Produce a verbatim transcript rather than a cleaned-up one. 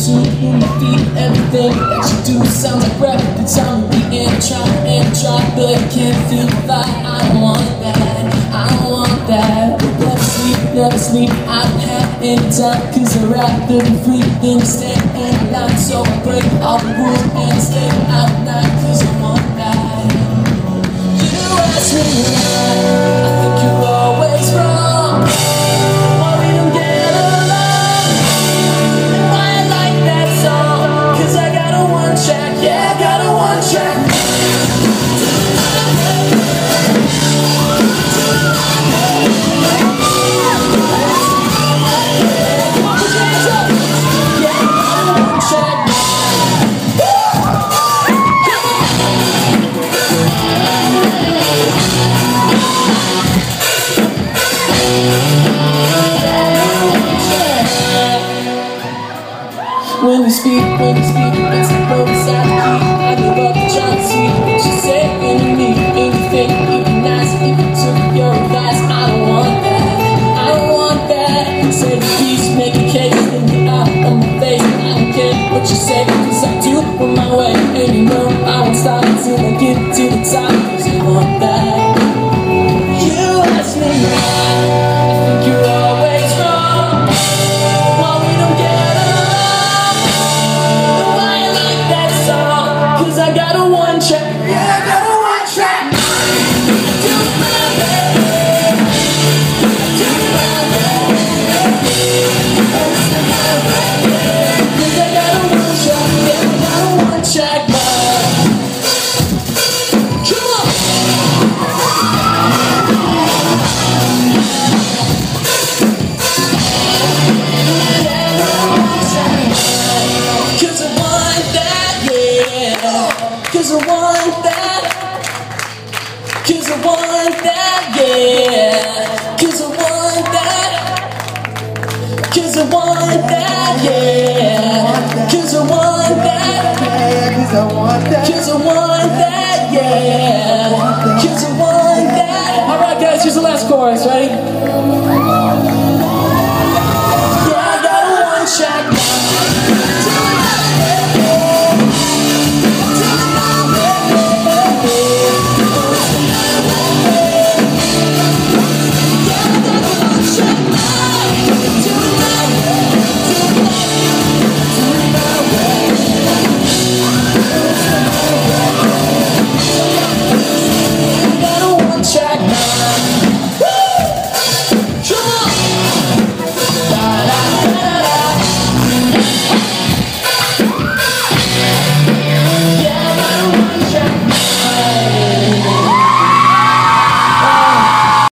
soon in your feet. Everything that you do sounds like rap. The time to be in try and try, but I can't feel the fire. I don't want that, I don't want that. Never sleep, never sleep, I don't have any time, cause I'd rather be free than to stay in line. So I break all the rules and stay out night, cause I want that. You ask me why, I think you're always wrong. Why we don't get along, and why I like that song, cause I got a one track, yeah, I got a one track. When we speak, when we speak, it's like both sides of me. I give up trying to see what you say into me. Anything, even nice, if you took your advice. I don't want that, I don't want that. Say the peace, make a case, then get out of my face. I don't care what you say, cause I do it on my way. And you know I won't stop until I get to the top, cause I want that. You ask me why, I think you're always wrong. Why we don't get I got a one track, yeah, I got a one track. Do my way, do my way, cause I got a one track, yeah, I got a one track. Come on. Cause I want that, yeah. Cause I want that, cause I want that, yeah. Cause I want that, cause I want that, yeah. Cause I want that, cause I want that, cause I want that, yeah. Cause I want that. Alright guys, here's the last chorus, ready?